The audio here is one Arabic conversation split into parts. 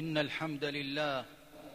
إن الحمد لله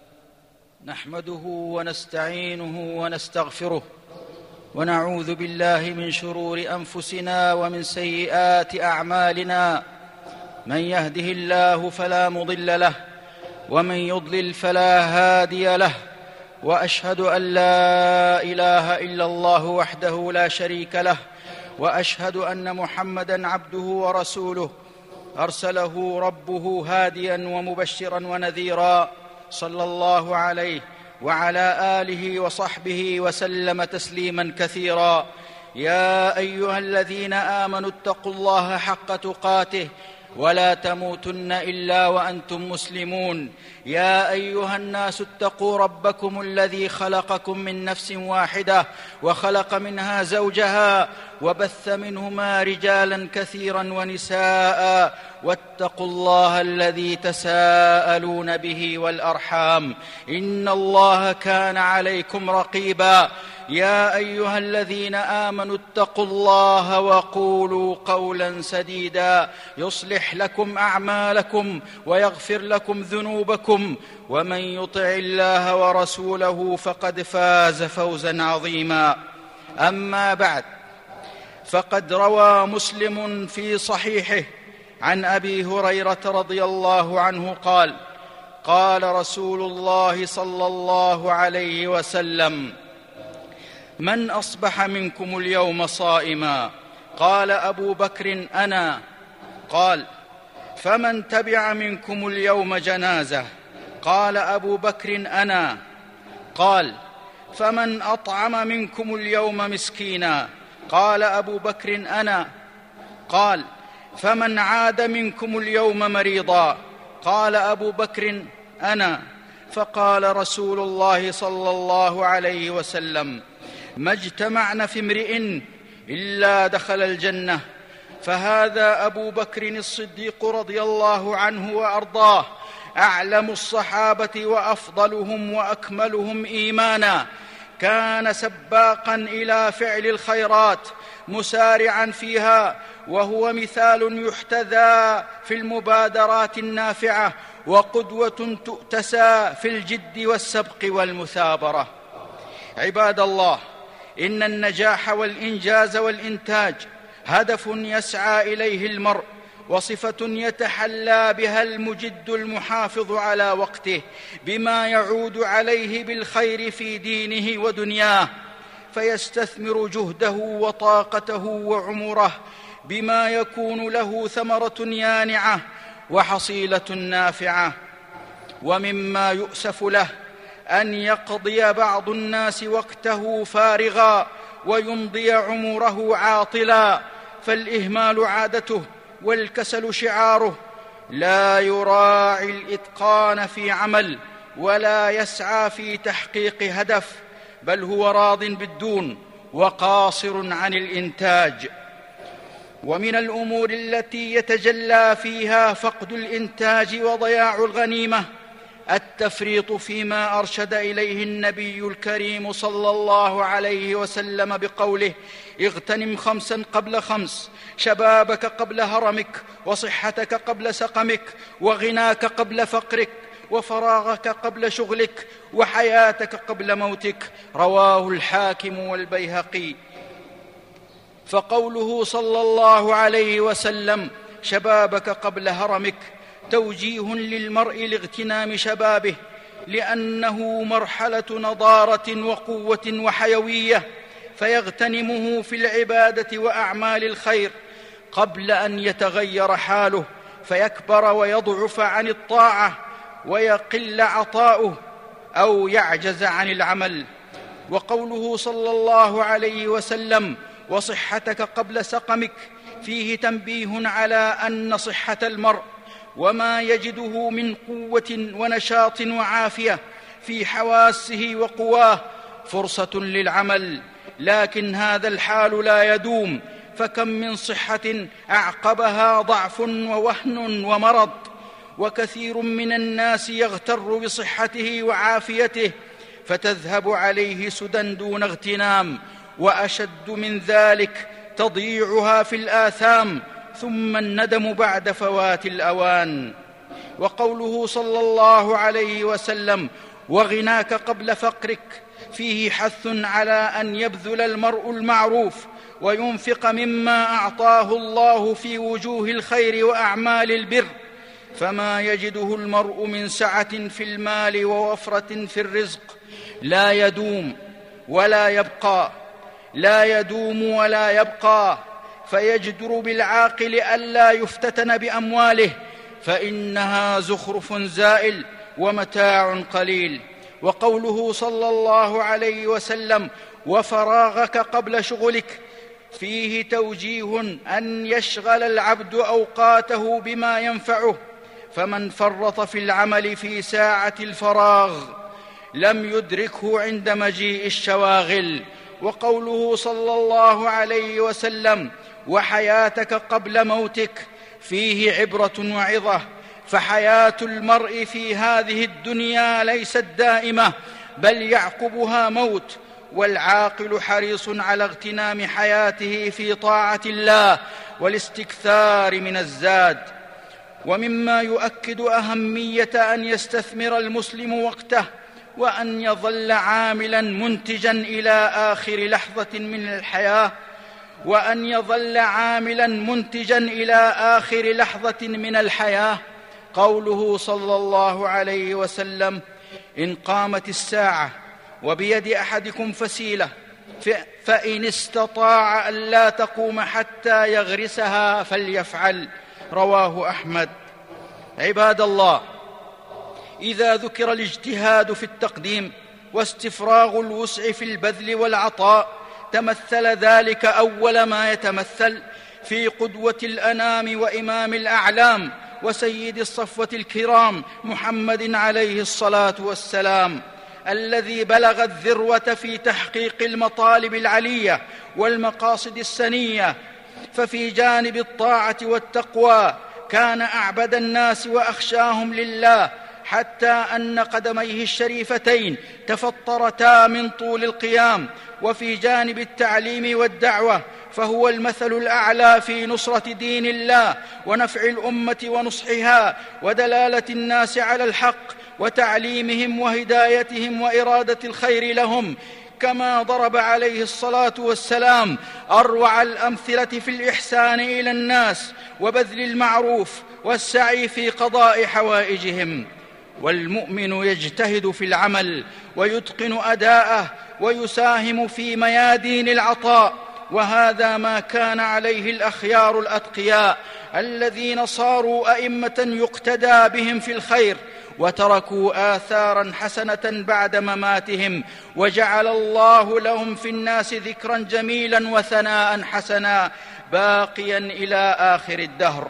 نحمده ونستعينه ونستغفره ونعوذ بالله من شرور أنفسنا ومن سيئات أعمالنا. من يهده الله فلا مضل له ومن يضلل فلا هادي له، وأشهد أن لا إله إلا الله وحده لا شريك له، وأشهد أن محمدًا عبده ورسوله أرسله ربه هاديًا ومبشرًا ونذيرًا، صلى الله عليه وعلى آله وصحبه وسلم تسليمًا كثيرًا. يا أيها الذين آمنوا اتقوا الله حق تقاته ولا تموتن إلا وأنتم مسلمون. يا أيها الناس اتقوا ربكم الذي خلقكم من نفس واحدة وخلق منها زوجها وبث منهما رجالا كثيرا ونساء، واتقوا الله الذي تساءلون به والأرحام، إن الله كان عليكم رقيبا. يا أيها الذين آمنوا اتقوا الله وقولوا قولا سديدا يصلح لكم أعمالكم ويغفر لكم ذنوبكم، ومن يطع الله ورسوله فقد فاز فوزا عظيما. أما بعد، فقد روى مسلم في صحيحه عن أبي هريرة رضي الله عنه قال: قال رسول الله صلى الله عليه وسلم: من أصبح منكم اليوم صائما؟ قال أبو بكر: أنا. قال: فمن تبع منكم اليوم جنازة؟ قال أبو بكر: أنا. قال: فمن أطعم منكم اليوم مسكينا؟ قال أبو بكر: أنا. قال: فمن عاد منكم اليوم مريضا؟ قال أبو بكر: أنا. فقال رسول الله صلى الله عليه وسلم: ما اجتمعن في امرئ إلا دخل الجنة. فهذا أبو بكر الصديق رضي الله عنه وأرضاه، أعلم الصحابة وأفضلهم وأكملهم إيمانا. كان سباقا إلى فعل الخيرات مسارعا فيها، وهو مثال يحتذى في المبادرات النافعة، وقدوة تؤتسى في الجد والسبق والمثابرة. عباد الله، إن النجاح والإنجاز والإنتاج هدف يسعى إليه المرء، وصفة يتحلى بها المجد المحافظ على وقته بما يعود عليه بالخير في دينه ودنياه، فيستثمر جهده وطاقته وعمره بما يكون له ثمرة يانعة وحصيلة نافعة. ومما يؤسف له أن يقضي بعض الناس وقته فارغا ويمضي عمره عاطلا، فالإهمال عادته والكسل شعاره، لا يراعي الإتقان في عمل ولا يسعى في تحقيق هدف، بل هو راض بالدون وقاصر عن الإنتاج. ومن الأمور التي يتجلى فيها فقد الإنتاج وضياع الغنيمة التفريط فيما أرشد إليه النبي الكريم صلى الله عليه وسلم بقوله: اغتنم 5 قبل 5، شبابك قبل هرمك، وصحتك قبل سقمك، وغناك قبل فقرك، وفراغك قبل شغلك، وحياتك قبل موتك. رواه الحاكم والبيهقي. فقوله صلى الله عليه وسلم: شبابك قبل هرمك، توجيه للمرء لاغتنام شبابه، لأنه مرحلة نضارة وقوة وحيوية، فيغتنمه في العبادة وأعمال الخير قبل أن يتغير حاله فيكبر ويضعف عن الطاعة ويقل عطاؤه أو يعجز عن العمل. وقوله صلى الله عليه وسلم: وصحتك قبل سقمك، فيه تنبيه على أن صحة المرء وما يجده من قوة ونشاط وعافية في حواسه وقواه فرصة للعمل، لكن هذا الحال لا يدوم، فكم من صحة أعقبها ضعف ووهن ومرض. وكثير من الناس يغتر بصحته وعافيته فتذهب عليه سدى دون اغتنام، وأشد من ذلك تضييعها في الآثام ثم الندم بعد فوات الأوان. وقوله صلى الله عليه وسلم: وغناك قبل فقرك، فيه حث على أن يبذل المرء المعروف وينفق مما أعطاه الله في وجوه الخير وأعمال البر، فما يجده المرء من سعة في المال ووفرة في الرزق لا يدوم ولا يبقى، فيجدر بالعاقل ألا يفتتن بأمواله، فإنها زخرف زائل ومتاع قليل. وقوله صلى الله عليه وسلم: وفراغك قبل شغلك، فيه توجيه أن يشغل العبد أوقاته بما ينفعه، فمن فرط في العمل في ساعة الفراغ لم يدركه عند مجيء الشواغل. وقوله صلى الله عليه وسلم: وحياتك قبل موتك، فيه عبرة وعظة، فحياة المرء في هذه الدنيا ليست دائمة، بل يعقبها موت، والعاقل حريص على اغتنام حياته في طاعة الله والاستكثار من الزاد. ومما يؤكد أهمية أن يستثمر المسلم وقته وأن يظل عاملاً منتجاً إلى آخر لحظة من الحياة قوله صلى الله عليه وسلم: إن قامت الساعة وبيد أحدكم فسيلة فإن استطاع ألا تقوم حتى يغرسها فليفعل. رواه أحمد. عباد الله، إذا ذكر الاجتهاد في التقديم واستفراغ الوسع في البذل والعطاء، تمثل ذلك أول ما يتمثل في قدوة الأنام وإمام الأعلام وسيد الصفوة الكرام محمد عليه الصلاة والسلام، الذي بلغ الذروة في تحقيق المطالب العلية والمقاصد السنية. ففي جانب الطاعة والتقوى كان أعبد الناس وأخشاهم لله، حتى أن قدميه الشريفتين تفطرتا من طول القيام. وفي جانب التعليم والدعوة فهو المثل الأعلى في نصرة دين الله ونفع الأمة ونصحها ودلالة الناس على الحق وتعليمهم وهدايتهم وإرادة الخير لهم، كما ضرب عليه الصلاة والسلام أروع الأمثلة في الإحسان إلى الناس وبذل المعروف والسعي في قضاء حوائجهم. والمؤمن يجتهد في العمل ويتقن أداءه ويساهم في ميادين العطاء، وهذا ما كان عليه الأخيار الأتقياء الذين صاروا أئمة يقتدى بهم في الخير، وتركوا آثاراً حسنة بعد مماتهم، وجعل الله لهم في الناس ذكراً جميلاً وثناء حسنا باقياً إلى آخر الدهر.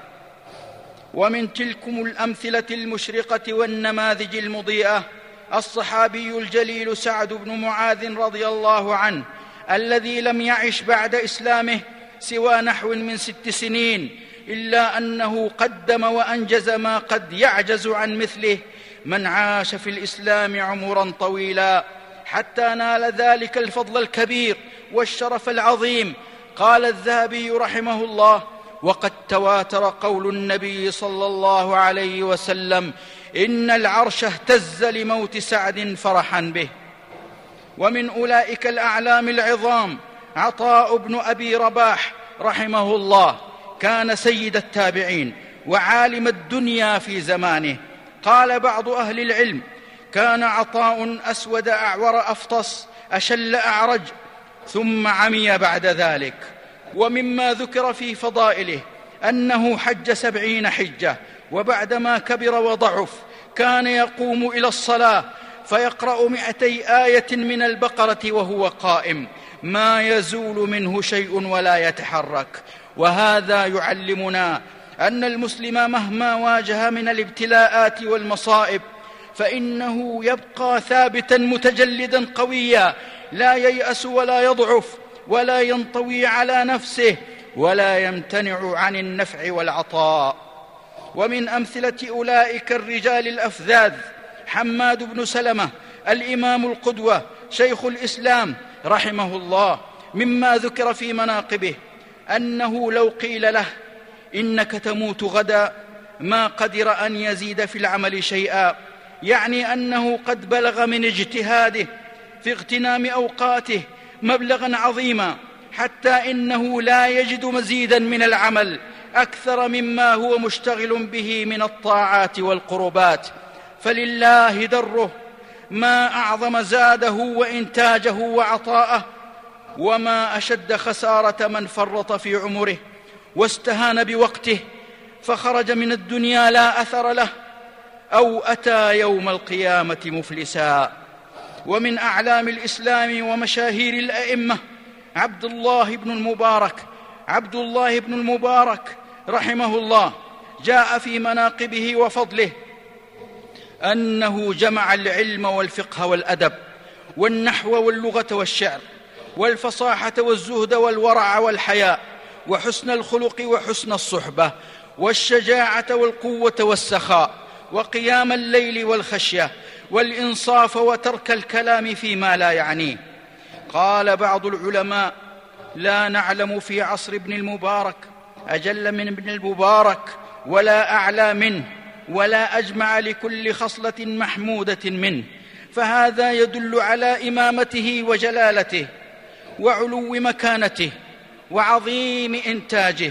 ومن تلكم الأمثلة المشرقة والنماذج المضيئة الصحابي الجليل سعد بن معاذ رضي الله عنه، الذي لم يعش بعد إسلامه سوى نحو من 6 سنين، إلا أنه قدم وأنجز ما قد يعجز عن مثله من عاش في الإسلام عمراً طويلا، حتى نال ذلك الفضل الكبير والشرف العظيم. قال الذهبي رحمه الله: وقد تواتر قول النبي صلى الله عليه وسلم: إن العرش اهتز لموت سعد فرحا به. ومن أولئك الأعلام العظام عطاء بن أبي رباح رحمه الله، كان سيد التابعين وعالم الدنيا في زمانه. قال بعض أهل العلم: كان عطاء أسود أعور أفطس أشل أعرج، ثم عمي بعد ذلك. ومما ذكر في فضائله أنه حج 70 حجة، وبعدما كبر وضعف كان يقوم إلى الصلاة فيقرأ 200 آية من البقرة وهو قائم، ما يزول منه شيء ولا يتحرك. وهذا يعلمنا أن المسلم مهما واجه من الابتلاءات والمصائب فإنه يبقى ثابتا متجلدا قويا، لا ييأس ولا يضعف ولا ينطوي على نفسه ولا يمتنع عن النفع والعطاء. ومن أمثلة أولئك الرجال الأفذاذ حماد بن سلمة الإمام القدوة شيخ الإسلام رحمه الله، مما ذكر في مناقبه أنه لو قيل له: إنك تموت غدا، ما قدر أن يزيد في العمل شيئا، يعني أنه قد بلغ من اجتهاده في اغتنام أوقاته مبلغا عظيما، حتى إنه لا يجد مزيدا من العمل أكثر مما هو مشتغل به من الطاعات والقربات. فلله دره، ما أعظم زاده وإنتاجه وعطاءه، وما أشد خسارة من فرط في عمره واستهان بوقته فخرج من الدنيا لا أثر له، أو أتى يوم القيامة مفلسا. ومن أعلام الإسلام ومشاهير الأئمة عبد الله بن المبارك رحمه الله، جاء في مناقبه وفضله أنه جمع العلم والفقه والأدب والنحو واللغة والشعر والفصاحة والزهد والورع والحياء وحسن الخلق وحسن الصحبة والشجاعة والقوة والسخاء وقيام الليل والخشية والإنصاف وترك الكلام فيما لا يعنيه. قال بعض العلماء: لا نعلم في عصر ابن المبارك أجل من ابن المبارك، ولا أعلى منه، ولا أجمع لكل خصلة محمودة منه. فهذا يدل على إمامته وجلالته وعلو مكانته وعظيم إنتاجه.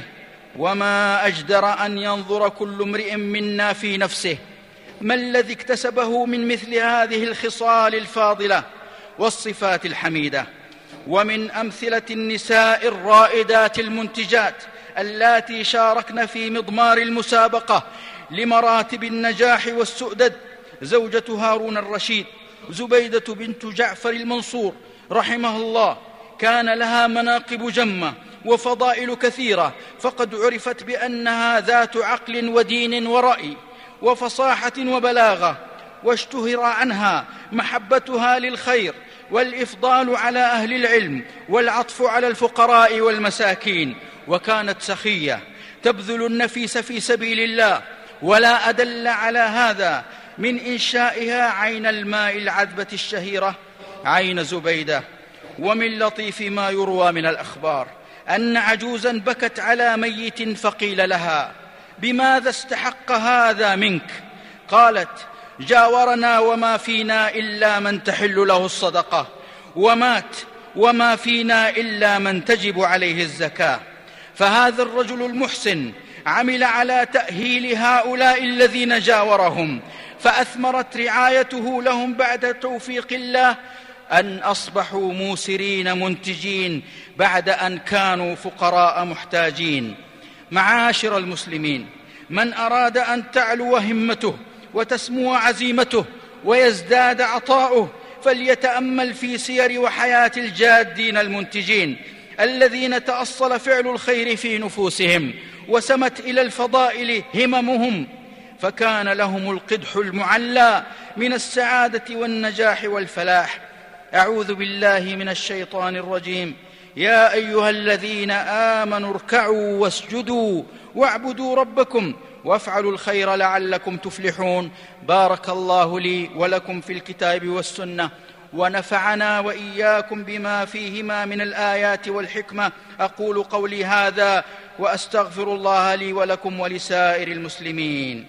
وما أجدر أن ينظر كل امرئ منا في نفسه ما الذي اكتسبه من مثل هذه الخصال الفاضلة والصفات الحميدة. ومن أمثلة النساء الرائدات المنتجات اللاتي شاركن في مضمار المسابقة لمراتب النجاح والسؤدد زوجة هارون الرشيد زبيدة بنت جعفر المنصور رحمه الله، كان لها مناقب جمة وفضائل كثيرة، فقد عرفت بأنها ذات عقل ودين ورأي وفصاحة وبلاغة، واشتهر عنها محبتها للخير والإفضال على أهل العلم والعطف على الفقراء والمساكين. وكانت سخية تبذل النفيس في سبيل الله، ولا أدل على هذا من إنشائها عين الماء العذبة الشهيرة عين زبيدة. ومن لطيف ما يروى من الأخبار أن عجوزا بكت على ميت فقيل لها: بماذا استحق هذا منك؟ قالت: جاورنا وما فينا إلا من تحل له الصدقة، ومات وما فينا إلا من تجب عليه الزكاة. فهذا الرجل المحسن عمل على تأهيل هؤلاء الذين جاورهم، فأثمرت رعايته لهم بعد توفيق الله أن أصبحوا موسرين منتجين بعد أن كانوا فقراء محتاجين. معاشر المسلمين، من أراد أن تعلو همته وتسمو عزيمته ويزداد عطاؤه فليتأمل في سير وحياة الجادين المنتجين الذين تأصل فعل الخير في نفوسهم وسمت إلى الفضائل هممهم، فكان لهم القدح المعلى من السعادة والنجاح والفلاح. أعوذ بالله من الشيطان الرجيم. يا أيها الذين آمنوا اركعوا واسجدوا واعبدوا ربكم وافعلوا الخير لعلكم تفلحون. بارك الله لي ولكم في الكتاب والسنة، ونفعنا وإياكم بما فيهما من الآيات والحكمة. أقول قولي هذا وأستغفر الله لي ولكم ولسائر المسلمين.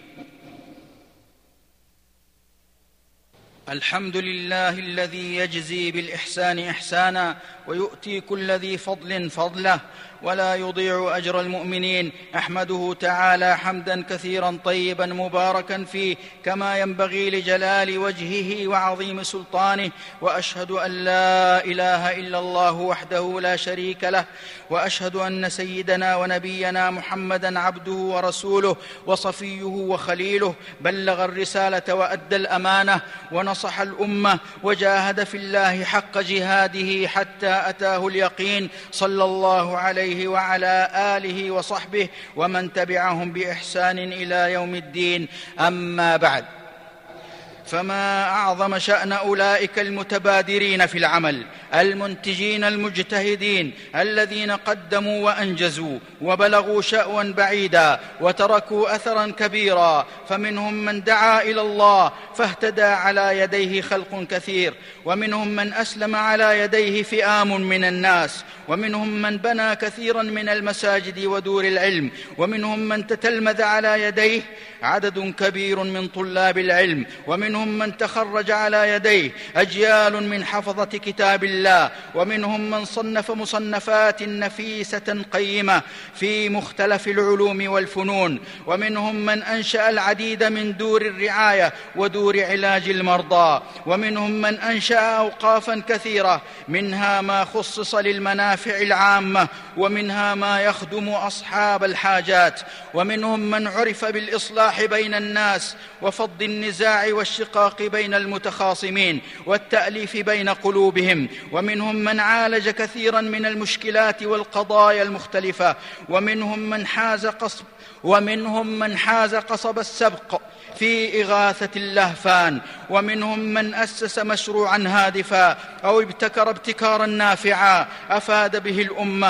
الحمد لله الذي يجزي بالإحسان إحسانا ويؤتي كل ذي فضل فضله ولا يضيع أجر المؤمنين. أحمده تعالى حمدا كثيرا طيبا مباركا فيه كما ينبغي لجلال وجهه وعظيم سلطانه، وأشهد أن لا إله إلا الله وحده لا شريك له، وأشهد أن سيدنا ونبينا محمدا عبده ورسوله وصفيه وخليله، بلغ الرسالة وأدى الأمانة ونصح الأمة وجاهد في الله حق جهاده حتى أتاه اليقين، صلى الله عليه وعلى آله وصحبه ومن تبعهم بإحسان إلى يوم الدين. أما بعد، فما أعظم شأن أولئك المتبادرين في العمل، المنتجين المجتهدين، الذين قدموا وأنجزوا وبلغوا شأوا بعيدا وتركوا أثرا كبيرا. فمنهم من دعا إلى الله فاهتدى على يديه خلق كثير، ومنهم من أسلم على يديه فئام من الناس، ومنهم من بنى كثيرا من المساجد ودور العلم، ومنهم من تتلمذ على يديه عدد كبير من طلاب العلم، ومنهم من تخرج على يديه أجيال من حفظة كتاب الله، ومنهم من صنف مصنفات نفيسة قيمة في مختلف العلوم والفنون، ومنهم من أنشأ العديد من دور الرعاية ودور علاج المرضى، ومنهم من أنشأ أوقافا كثيرة، منها ما خصص للمنافع العامة، ومنها ما يخدم أصحاب الحاجات، ومنهم من عرف بالإصلاح بين الناس وفض النزاع والشقاق بين المتخاصمين والتأليف بين قلوبهم، ومنهم من عالج كثيرا من المشكلات والقضايا المختلفة، ومنهم من حاز قصب السبق في إغاثة اللهفان، ومنهم من أسس مشروعا هادفا أو ابتكر ابتكارا نافعا أفاد به الأمة.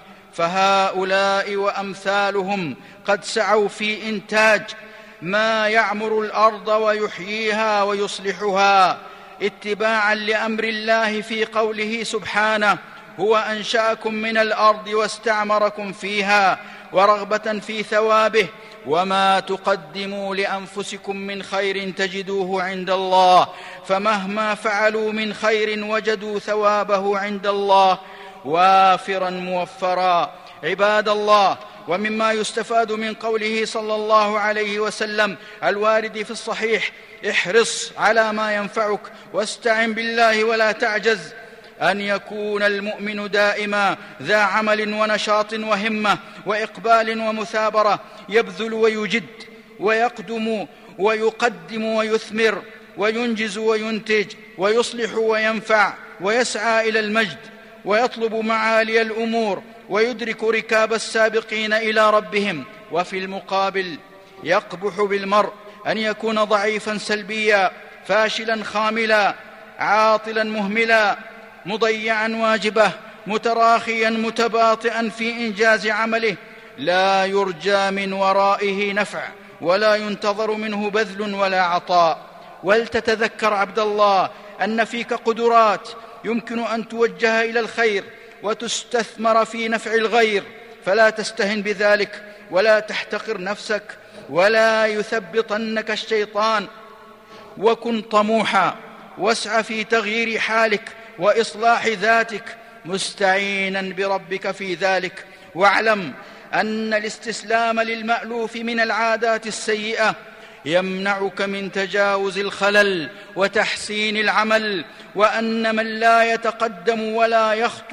فهؤلاء وأمثالهم قد سعوا في إنتاج ما يعمر الأرض ويحييها ويصلحها، اتباعا لأمر الله في قوله سبحانه: هو أنشأكم من الأرض واستعمركم فيها، ورغبة في ثوابه، وما تقدموا لأنفسكم من خير تجدوه عند الله، فمهما فعلوا من خير وجدوا ثوابه عند الله وافرا موفرا. عباد الله، ومما يستفاد من قوله صلى الله عليه وسلم الوارد في الصحيح: احرص على ما ينفعك واستعن بالله ولا تعجز، أن يكون المؤمن دائما ذا عمل ونشاط وهمة وإقبال ومثابرة، يبذل ويجد ويقدم ويقدم ويثمر وينجز وينتج ويصلح وينفع ويسعى إلى المجد ويطلب معالي الأمور ويدرك ركاب السابقين إلى ربهم. وفي المقابل يقبح بالمرء أن يكون ضعيفا سلبيا، فاشلا خاملا، عاطلا مهملا، مضيعا واجبه، متراخيا متباطئا في إنجاز عمله، لا يرجى من ورائه نفع ولا ينتظر منه بذل ولا عطاء. ولتتذكر عبد الله أن فيك قدرات يمكن أن توجه إلى الخير وتستثمر في نفع الغير، فلا تستهن بذلك ولا تحتقر نفسك ولا يثبطنك الشيطان، وكن طموحا واسع في تغيير حالك وإصلاح ذاتك مستعينا بربك في ذلك. واعلم أن الاستسلام للمألوف من العادات السيئة يمنعك من تجاوز الخلل وتحسين العمل، وأن من لا يتقدم ولا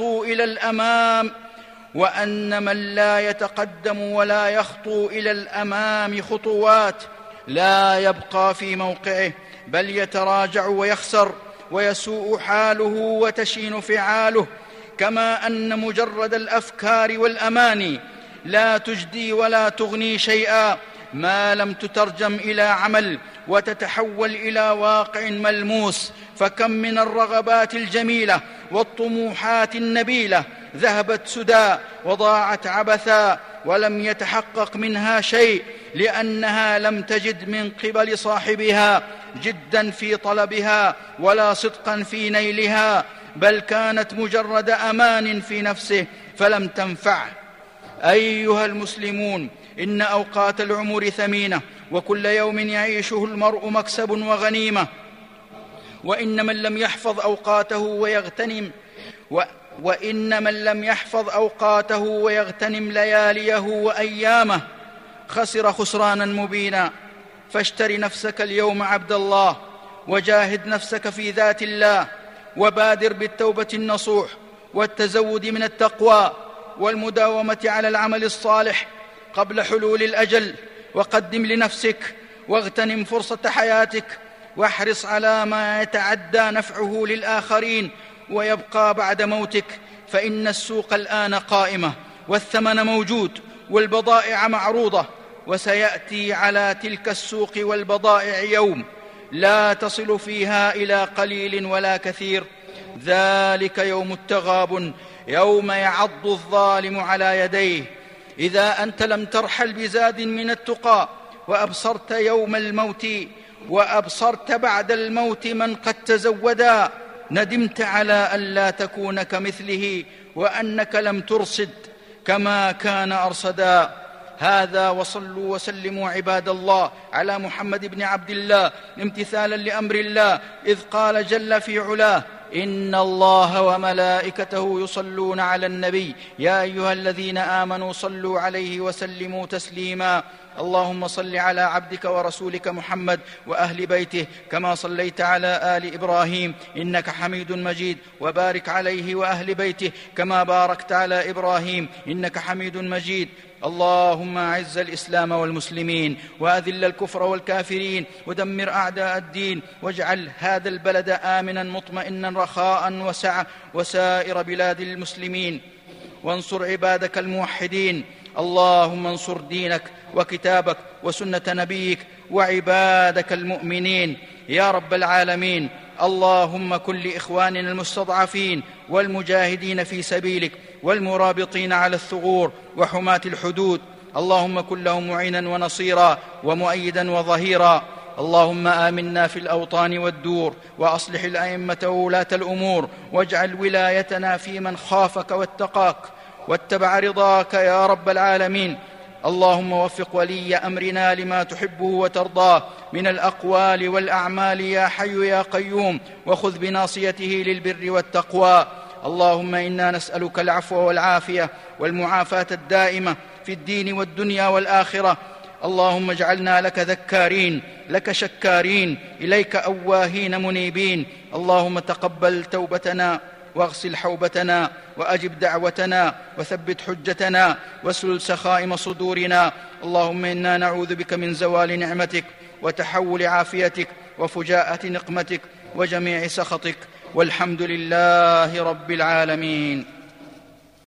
يخطو إلى الأمام خطوات لا يبقى في موقعه، بل يتراجع ويخسر ويسوء حاله وتشين فعاله. كما أن مجرد الأفكار والأماني لا تجدي ولا تغني شيئا ما لم تترجم إلى عمل وتتحول إلى واقع ملموس. فكم من الرغبات الجميلة والطموحات النبيلة ذهبت سدى وضاعت عبثا ولم يتحقق منها شيء، لأنها لم تجد من قبل صاحبها جدا في طلبها ولا صدقا في نيلها، بل كانت مجرد أمان في نفسه فلم تنفعه. أيها المسلمون، إن أوقات العمر ثمينة، وكل يوم يعيشه المرء مكسب وغنيمة، وإن من لم يحفظ أوقاته ويغتنم لياليه وأيامه خسر خسرانا مبينا. فاشتر نفسك اليوم عبد الله، وجاهد نفسك في ذات الله، وبادر بالتوبة النصوح والتزود من التقوى والمداومة على العمل الصالح قبل حلول الأجل. وقدم لنفسك واغتنم فرصة حياتك، واحرص على ما يتعدى نفعه للآخرين ويبقى بعد موتك، فإن السوق الآن قائمة والثمن موجود والبضائع معروضة، وسيأتي على تلك السوق والبضائع يوم لا تصل فيها إلى قليل ولا كثير. ذلك يوم التغابن، يوم يعض الظالم على يديه. إذا أنت لم ترحل بزاد من التقى وأبصرت يوم الموت وأبصرت بعد الموت من قد تزودا، ندمت على أن لا تكون كمثله وأنك لم ترصد كما كان أرصدا. هذا، وصلوا وسلموا عباد الله على محمد بن عبد الله امتثالا لأمر الله، إذ قال جل في علاه: إن الله وملائكته يصلون على النبي يا أيها الذين آمنوا صلوا عليه وسلموا تسليما. اللهم صل على عبدك ورسولك محمد وأهل بيته كما صليت على آل إبراهيم إنك حميد مجيد، وبارك عليه وأهل بيته كما باركت على إبراهيم إنك حميد مجيد. اللهم أعز الإسلام والمسلمين وأذل الكفر والكافرين ودمر أعداء الدين، واجعل هذا البلد آمنا مطمئنا رخاء وسعة وسائر بلاد المسلمين، وانصر عبادك الموحدين. اللهم انصر دينك وكتابك وسنة نبيك وعبادك المؤمنين يا رب العالمين. اللهم كن لإخواننا المستضعفين والمجاهدين في سبيلك والمرابطين على الثغور وحماة الحدود، اللهم كن لهم معينا ونصيرا ومؤيدا وظهيرا. اللهم آمنا في الأوطان والدور، وأصلح الأئمة وولاة الأمور، واجعل ولايتنا في من خافك واتقاك واتبع رضاك يا رب العالمين. اللهم وفق ولي أمرنا لما تحبه وترضاه من الأقوال والأعمال يا حي يا قيوم، وخذ بناصيته للبر والتقوى. اللهم إنا نسألك العفو والعافية والمعافاة الدائمة في الدين والدنيا والآخرة. اللهم اجعلنا لك ذكارين، لك شكارين، إليك أواهين منيبين. اللهم تقبل توبتنا واغسل حوبتنا وأجب دعوتنا وثبت حجتنا واسلل سخائم صدورنا. اللهم إنا نعوذ بك من زوال نعمتك وتحول عافيتك وفجاءة نقمتك وجميع سخطك، والحمد لله رب العالمين.